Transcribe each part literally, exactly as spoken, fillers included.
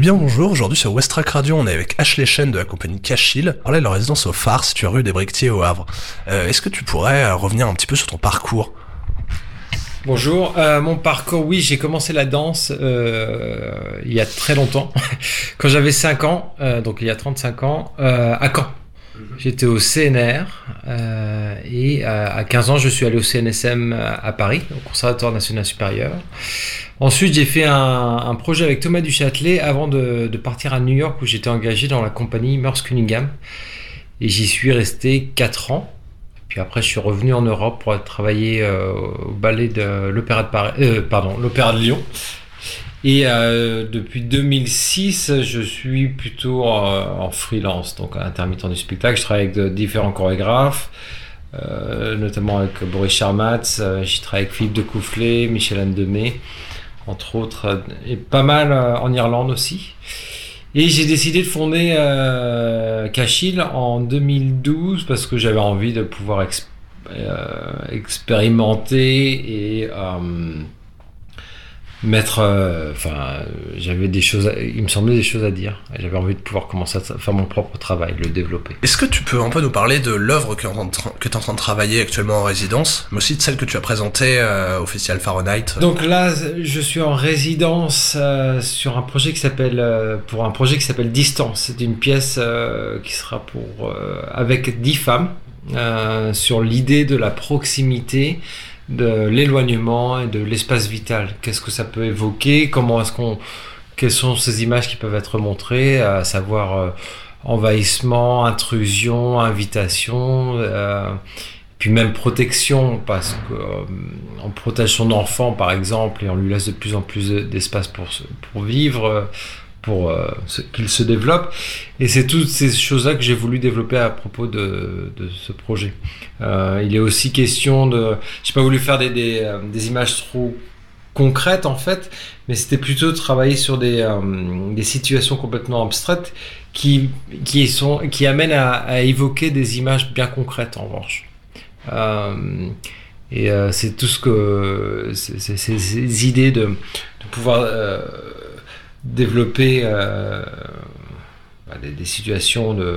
bien bonjour, aujourd'hui sur Westrack Radio, on est avec Ashley Chen de la compagnie Cachil. On parlait de leur résidence au phare, située rue des Briquetiers au Havre. Euh, est-ce que tu pourrais euh, revenir un petit peu sur ton parcours ? Bonjour, euh, mon parcours, oui, j'ai commencé la danse euh, il y a très longtemps, quand j'avais cinq ans, euh, donc il y a trente-cinq ans, euh, à Caen. J'étais au C N R euh, et euh, à quinze ans, je suis allé au C N S M à Paris, au Conservatoire National Supérieur. Ensuite, j'ai fait un, un projet avec Thomas Duchâtelet avant de, de partir à New York où j'étais engagé dans la compagnie Merce Cunningham. Et j'y suis resté quatre ans. Puis après, je suis revenu en Europe pour travailler euh, au ballet de l'Opéra de Paris, euh, pardon, l'Opéra de Lyon. Et euh, depuis deux mille six, je suis plutôt euh, en freelance, donc intermittent du spectacle. Je travaille avec de, différents chorégraphes, euh, notamment avec Boris Charmatz. Euh, j'y travaille avec Philippe de Coufflet, Michel-Anne Demey, entre autres, et pas mal euh, en Irlande aussi. Et j'ai décidé de fonder euh, Cachil en deux mille douze parce que j'avais envie de pouvoir exp- euh, expérimenter et euh, mettre, enfin, euh, j'avais des choses, à, il me semblait des choses à dire. Et j'avais envie de pouvoir commencer à faire mon propre travail, le développer. Est-ce que tu peux un peu nous parler de l'œuvre que tu es en train de travailler actuellement en résidence, mais aussi de celle que tu as présentée euh, au Festival Fahrenheit ? Donc là, je suis en résidence euh, sur un projet qui s'appelle, euh, pour un projet qui s'appelle Distance. C'est une pièce euh, qui sera pour euh, avec dix femmes euh, sur l'idée de la proximité, de l'éloignement et de l'espace vital. Qu'est-ce que ça peut évoquer ? Comment est-ce qu'on, quelles sont ces images qui peuvent être montrées, à savoir euh, envahissement, intrusion, invitation, euh, puis même protection, parce que euh, on protège son enfant par exemple et on lui laisse de plus en plus d'espace pour pour vivre, pour euh, qu'il se développe. Et c'est toutes ces choses-là que j'ai voulu développer à propos de, de ce projet. Euh, il est aussi question de... J'ai pas voulu faire des, des, euh, des images trop concrètes en fait, mais c'était plutôt de travailler sur des, euh, des situations complètement abstraites qui, qui, sont, qui amènent à, à évoquer des images bien concrètes en revanche. Euh, et euh, c'est tout ce que... C'est, c'est, c'est, ces idées de, de pouvoir... Euh, développer euh, bah, des, des situations de,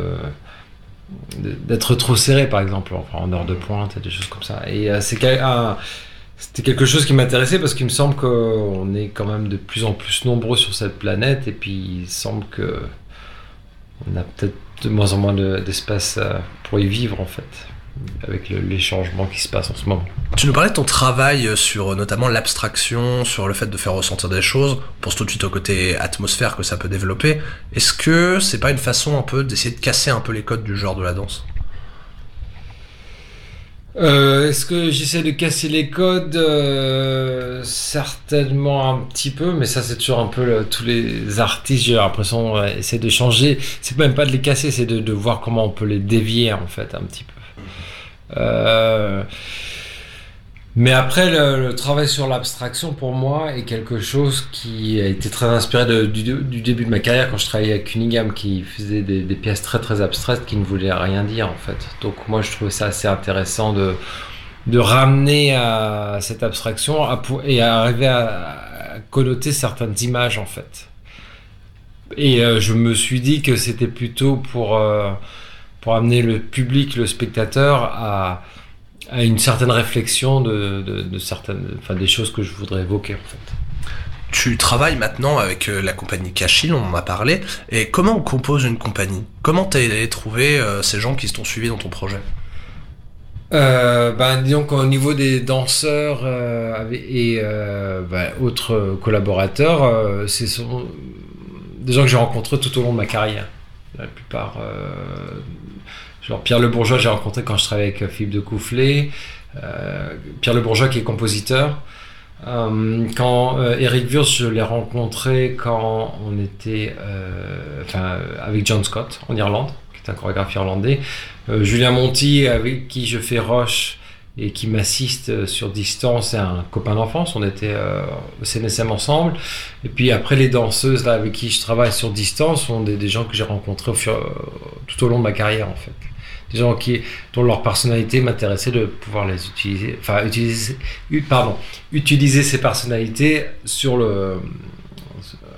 de d'être trop serré par exemple enfin, en heure de pointe et des choses comme ça et euh, c'est un, c'était quelque chose qui m'intéressait parce qu'il me semble qu'on est quand même de plus en plus nombreux sur cette planète et puis il semble que on a peut-être de moins en moins de, d'espace pour y vivre en fait avec le, les changements qui se passent en ce moment. Tu nous parlais de ton travail sur notamment l'abstraction, sur le fait de faire ressentir des choses. On pense tout de suite au côté atmosphère que ça peut développer. Est-ce que c'est pas une façon un peu d'essayer de casser un peu les codes du genre de la danse ? Euh, est-ce que j'essaie de casser les codes ? euh, Certainement un petit peu, mais ça c'est toujours un peu le, tous les artistes, j'ai l'impression, ouais, essaient de changer. C'est même pas de les casser, c'est de, de voir comment on peut les dévier en fait un petit peu. Euh, mais après le, le travail sur l'abstraction pour moi est quelque chose qui a été très inspiré de, du, du début de ma carrière quand je travaillais avec Cunningham qui faisait des, des pièces très très abstraites qui ne voulaient rien dire en fait. Donc moi je trouvais ça assez intéressant de, de ramener à cette abstraction à, et à arriver à, à connoter certaines images en fait. Et euh, je me suis dit que c'était plutôt pour euh, pour amener le public, le spectateur à, à une certaine réflexion de, de, de certaines, enfin des choses que je voudrais évoquer en fait. Tu travailles maintenant avec la compagnie Cachil, on en a parlé, et comment on compose une compagnie ? Comment t'as trouvé euh, ces gens qui t'ont suivi dans ton projet ? Euh, ben, disons qu'au niveau des danseurs euh, et euh, ben, autres collaborateurs, euh, ce sont des gens que j'ai rencontrés tout au long de ma carrière. La plupart, euh, genre Pierre Le Bourgeois, j'ai rencontré quand je travaillais avec Philippe de Coufflet, euh, Pierre Le Bourgeois qui est compositeur. Euh, quand euh, Eric Wurst, je l'ai rencontré quand on était, euh, enfin, avec John Scott en Irlande, qui est un chorégraphe irlandais. Euh, Julien Monti, avec qui je fais Roche et qui m'assiste sur Distance, c'est un copain d'enfance, on était euh, au C N S M ensemble. Et puis après, les danseuses là, avec qui je travaille sur Distance sont des, des gens que j'ai rencontrés au fur, tout au long de ma carrière en fait. Des gens qui, dont leur personnalité m'intéressait de pouvoir les utiliser, enfin utiliser, pardon, utiliser ces personnalités sur le,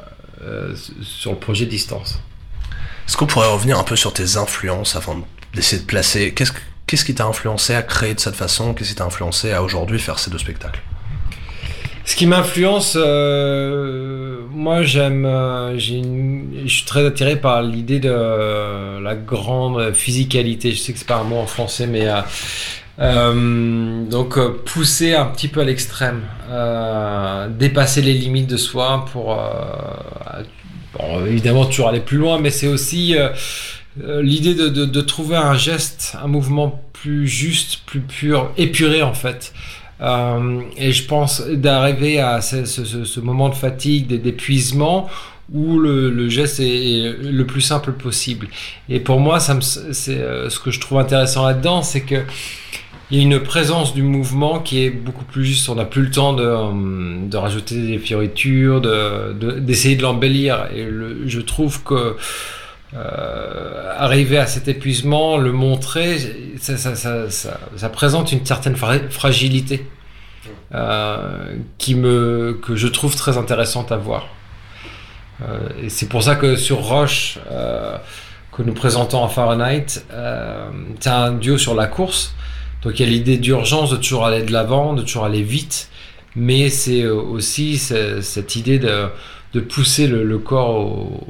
euh, sur le projet Distance. Est-ce qu'on pourrait revenir un peu sur tes influences avant d'essayer de placer, qu'est-ce, qu'est-ce qui t'a influencé à créer de cette façon, qu'est-ce qui t'a influencé à aujourd'hui faire ces deux spectacles? Ce qui m'influence, euh, moi j'aime, euh, j'ai une, je suis très attiré par l'idée de euh, la grande physicalité. Je sais que c'est pas un mot en français, mais euh, euh, donc euh, pousser un petit peu à l'extrême, euh, dépasser les limites de soi pour, euh, bon, évidemment toujours aller plus loin, mais c'est aussi euh, euh, l'idée de, de, de trouver un geste, un mouvement plus juste, plus pur, épuré en fait. Euh, et je pense d'arriver à ce, ce, ce moment de fatigue, d'épuisement, où le, le geste est, est le plus simple possible. Et pour moi, ça me, c'est, euh, ce que je trouve intéressant là-dedans, c'est que il y a une présence du mouvement qui est beaucoup plus juste. On n'a plus le temps de, de rajouter des fioritures, de, de, d'essayer de l'embellir. Et le, je trouve que Euh, arriver à cet épuisement, le montrer, ça, ça, ça, ça, ça présente une certaine fra- fragilité euh, qui me, que je trouve très intéressante à voir. Euh, et c'est pour ça que sur Rush, euh, que nous présentons en Fahrenheit, euh, c'est un duo sur la course. Donc il y a l'idée d'urgence, de toujours aller de l'avant, de toujours aller vite, mais c'est aussi c'est, cette idée de, de pousser le, le corps au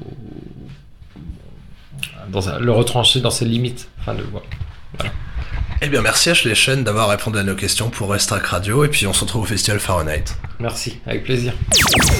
Dans un, le retrancher dans ses limites. Enfin, de, voilà. Eh bien, merci Ashley Chen d'avoir répondu à nos questions pour Restrac Radio, et puis on se retrouve au Festival Fahrenheit. Merci, avec plaisir.